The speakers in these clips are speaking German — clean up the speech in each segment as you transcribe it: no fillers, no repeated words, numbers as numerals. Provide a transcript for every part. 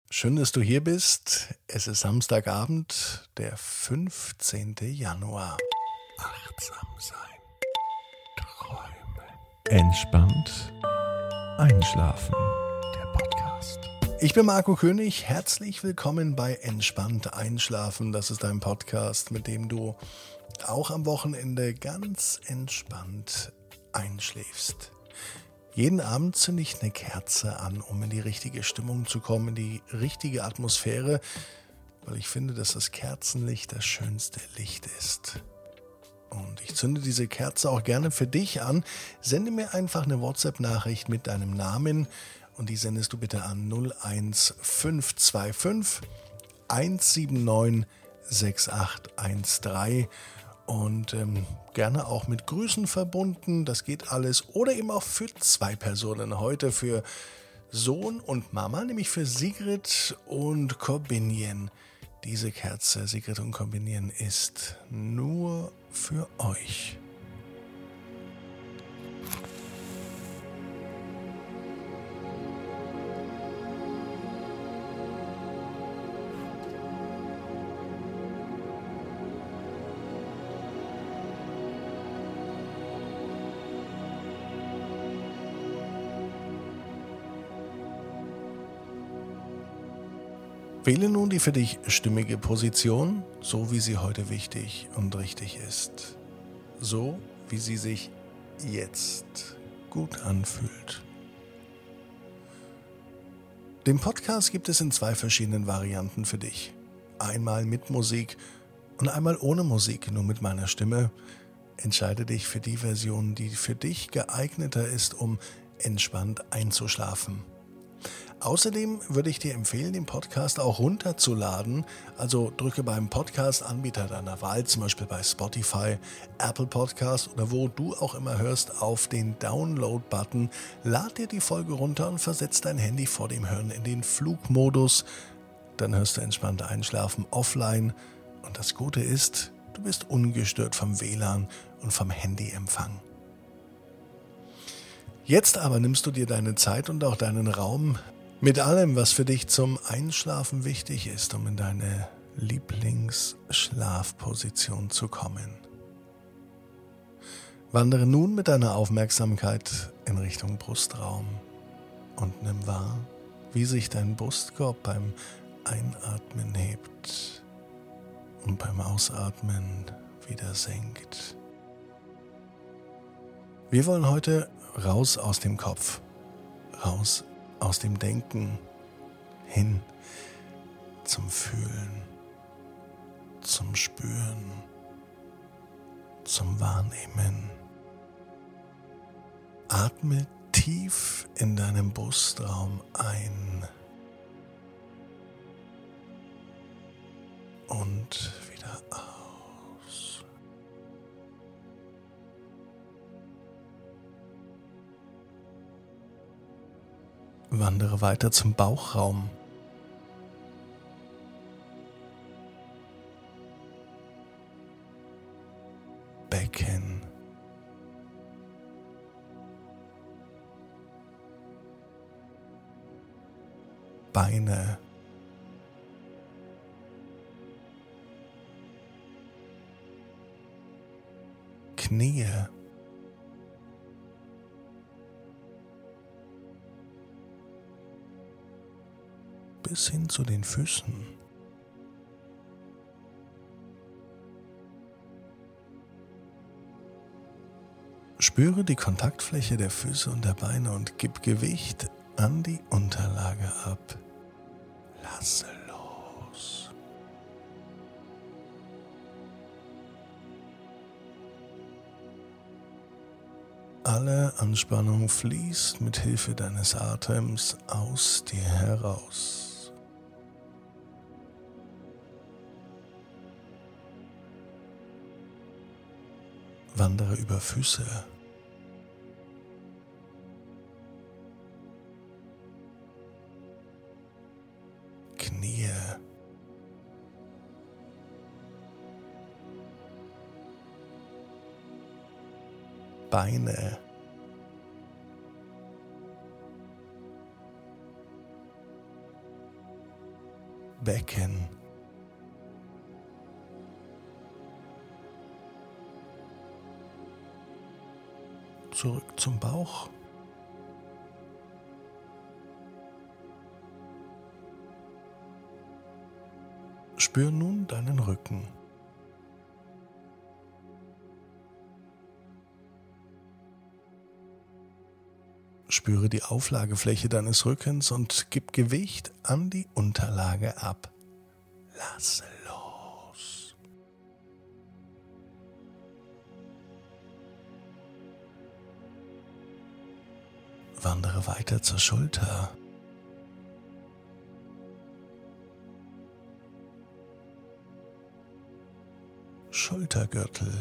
Schön, dass du hier bist. Es ist Samstagabend, der 15. Januar. Achtsam sein. Träumen. Entspannt einschlafen. Der Podcast. Ich bin Marco König. Herzlich willkommen bei Entspannt einschlafen. Das ist ein Podcast, mit dem du auch am Wochenende ganz entspannt einschläfst. Jeden Abend zünde ich eine Kerze an, um in die richtige Stimmung zu kommen, in die richtige Atmosphäre, weil ich finde, dass das Kerzenlicht das schönste Licht ist. Und ich zünde diese Kerze auch gerne für dich an. Sende mir einfach eine WhatsApp-Nachricht mit deinem Namen und die sendest du bitte an 01525 179 6813. Und gerne auch mit Grüßen verbunden, das geht alles. Oder eben auch für zwei Personen. Heute für Sohn und Mama, nämlich für Sigrid und Corbinian. Diese Kerze, Sigrid und Corbinian, ist nur für euch. Wähle nun die für dich stimmige Position, so wie sie heute wichtig und richtig ist. So wie sie sich jetzt gut anfühlt. Den Podcast gibt es in zwei verschiedenen Varianten für dich. Einmal mit Musik und einmal ohne Musik, nur mit meiner Stimme. Entscheide dich für die Version, die für dich geeigneter ist, um entspannt einzuschlafen. Außerdem würde ich dir empfehlen, den Podcast auch runterzuladen. Also drücke beim Podcast-Anbieter deiner Wahl, zum Beispiel bei Spotify, Apple Podcast oder wo du auch immer hörst, auf den Download-Button. Lad dir die Folge runter und versetz dein Handy vor dem Hören in den Flugmodus. Dann hörst du entspannt einschlafen offline. Und das Gute ist, du bist ungestört vom WLAN und vom Handyempfang. Jetzt aber nimmst du dir deine Zeit und auch deinen Raum mit allem, was für dich zum Einschlafen wichtig ist, um in deine Lieblingsschlafposition zu kommen. Wandere nun mit deiner Aufmerksamkeit in Richtung Brustraum und nimm wahr, wie sich dein Brustkorb beim Einatmen hebt und beim Ausatmen wieder senkt. Wir wollen heute raus aus dem Kopf, raus aus dem Denken, hin zum Fühlen, zum Spüren, zum Wahrnehmen. Atme tief in deinem Brustraum ein und wieder aus. Wandere weiter zum Bauchraum. Becken. Beine. Knie. Bis hin zu den Füßen. Spüre die Kontaktfläche der Füße und der Beine und gib Gewicht an die Unterlage ab. Lasse los. Alle Anspannung fließt mit Hilfe deines Atems aus dir heraus. Wandere über Füße. Knie. Beine. Becken. Zurück zum Bauch. Spür nun deinen Rücken. Spüre die Auflagefläche deines Rückens und gib Gewicht an die Unterlage ab. Lass los. Wandere weiter zur Schulter. Schultergürtel.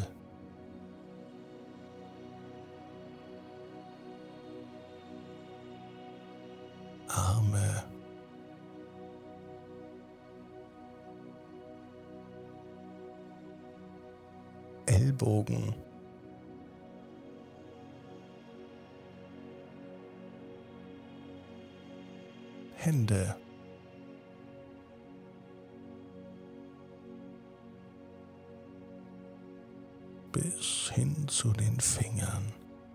Arme. Ellbogen. Hände. Bis hin zu den Fingern.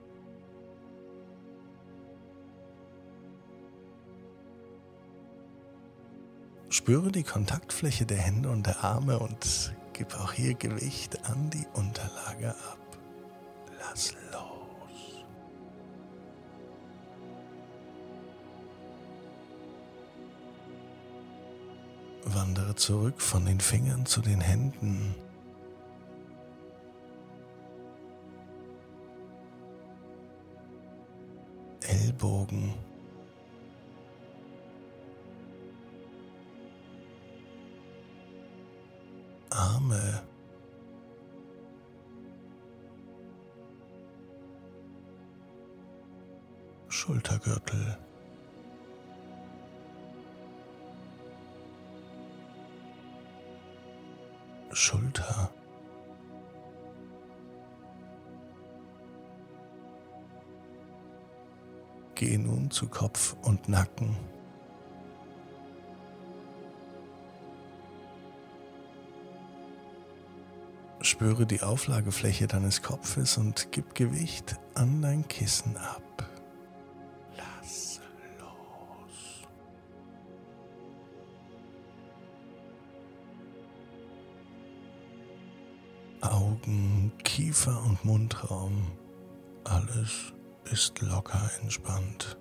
Spüre die Kontaktfläche der Hände und der Arme und gib auch hier Gewicht an die Unterlage ab. Lass los. Wandere zurück von den Fingern zu den Händen. Ellbogen. Arme. Schultergürtel. Schulter. Gehe nun zu Kopf und Nacken. Spüre die Auflagefläche deines Kopfes und gib Gewicht an dein Kissen ab. Lass los. Augen, Kiefer und Mundraum, alles ist locker entspannt.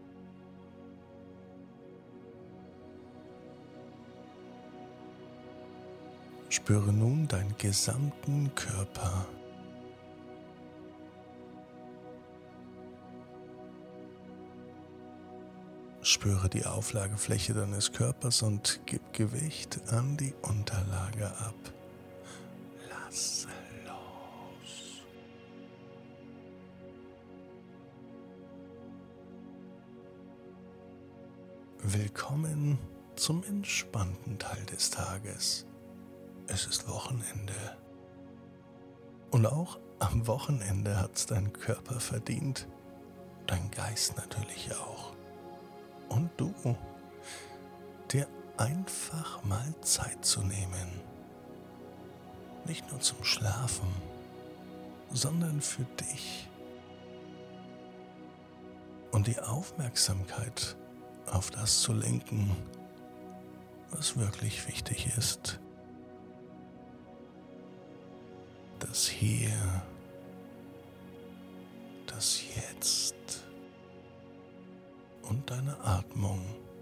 Spüre nun deinen gesamten Körper. Spüre die Auflagefläche deines Körpers und gib Gewicht an die Unterlage ab. Lass los. Willkommen zum entspannten Teil des Tages. Es ist Wochenende. Und auch am Wochenende hat's dein Körper verdient. Dein Geist natürlich auch. Und du, dir einfach mal Zeit zu nehmen. Nicht nur zum Schlafen, sondern für dich. Und die Aufmerksamkeit auf das zu lenken, was wirklich wichtig ist. Das Hier, das Jetzt und deine Atmung.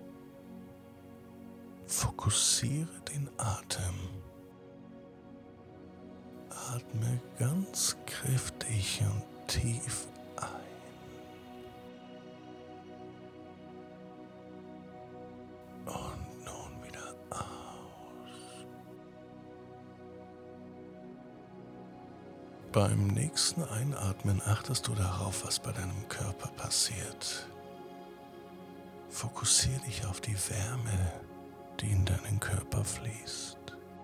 Fokussiere den Atem. Atme ganz kräftig und tief ein. Und nun wieder aus. Beim nächsten Einatmen achtest du darauf, was bei deinem Körper passiert. Fokussiere dich auf die Wärme, die in deinen Körper fließt.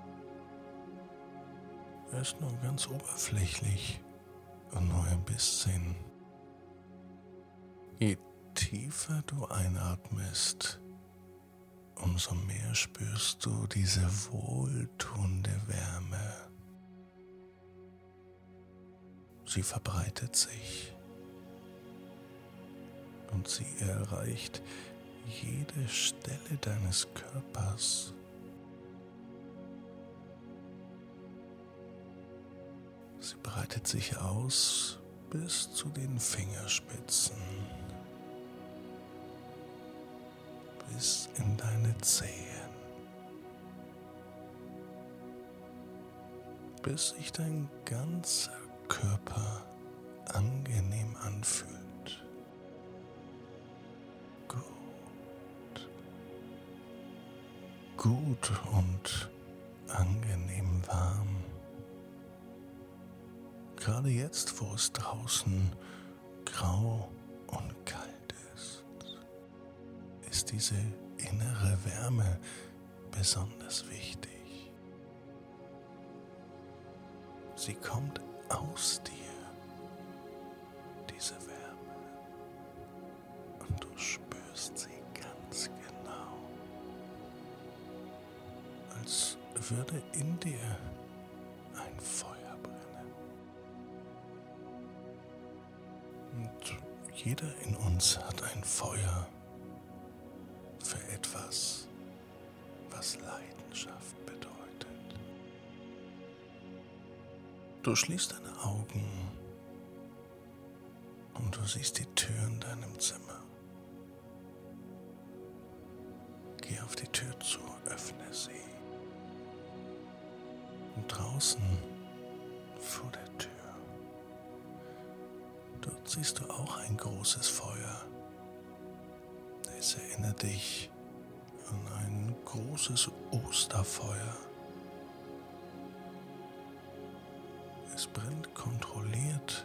Er ist nur ganz oberflächlich und nur ein bisschen. Je tiefer du einatmest, umso mehr spürst du diese wohltuende Wärme. Sie verbreitet sich und sie erreicht jede Stelle deines Körpers. Sie breitet sich aus bis zu den Fingerspitzen, bis in deine Zehen, bis sich dein ganzer Körper angenehm anfühlt. Gut und angenehm warm. Gerade jetzt, wo es draußen grau und kalt ist diese innere Wärme besonders wichtig. Sie kommt aus dir, diese Wärme, und du spürst sie ganz genau, als würde in dir ein Feuer brennen. Und jeder in uns hat ein Feuer für etwas, was Leidenschaft bedeutet. Du schließt deine Augen und du siehst die Tür in deinem Zimmer. Geh auf die Tür zu, öffne sie. Und draußen vor der Tür, dort siehst du auch ein großes Feuer. Es erinnert dich an ein großes Osterfeuer. Es brennt kontrolliert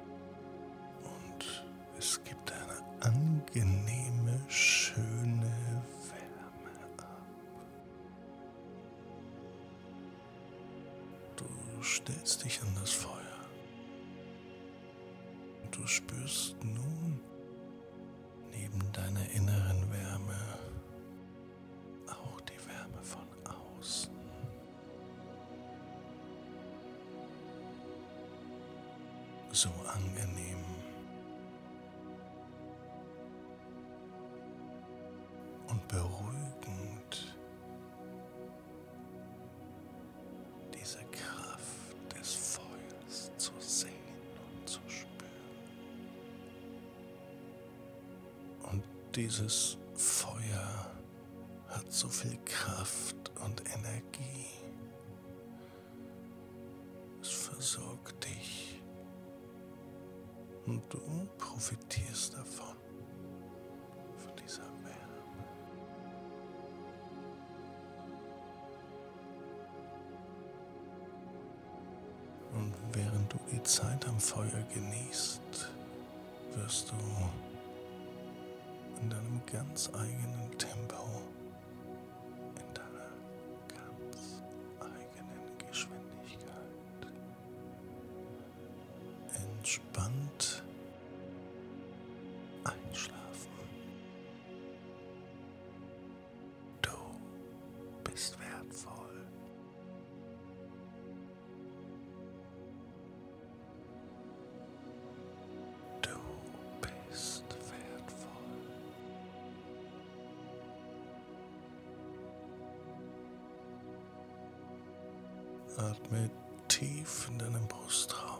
und es gibt eine angenehme, schöne Wärme ab. Du stellst dich an das Feuer und du spürst nun neben deiner inneren Wärme auch die Wärme von außen. So angenehm. Und beruhigend, diese Kraft des Feuers zu sehen und zu spüren. Und dieses Feuer hat so viel Kraft und Energie. Es versorgt dich und du profitierst davon, von dieser Wärme. Und während du die Zeit am Feuer genießt, wirst du in deinem ganz eigenen Tempo, in deiner ganz eigenen Geschwindigkeit entspannt einschlafen. Du bist wertvoll. Du bist wertvoll. Atme tief in deinen Brustraum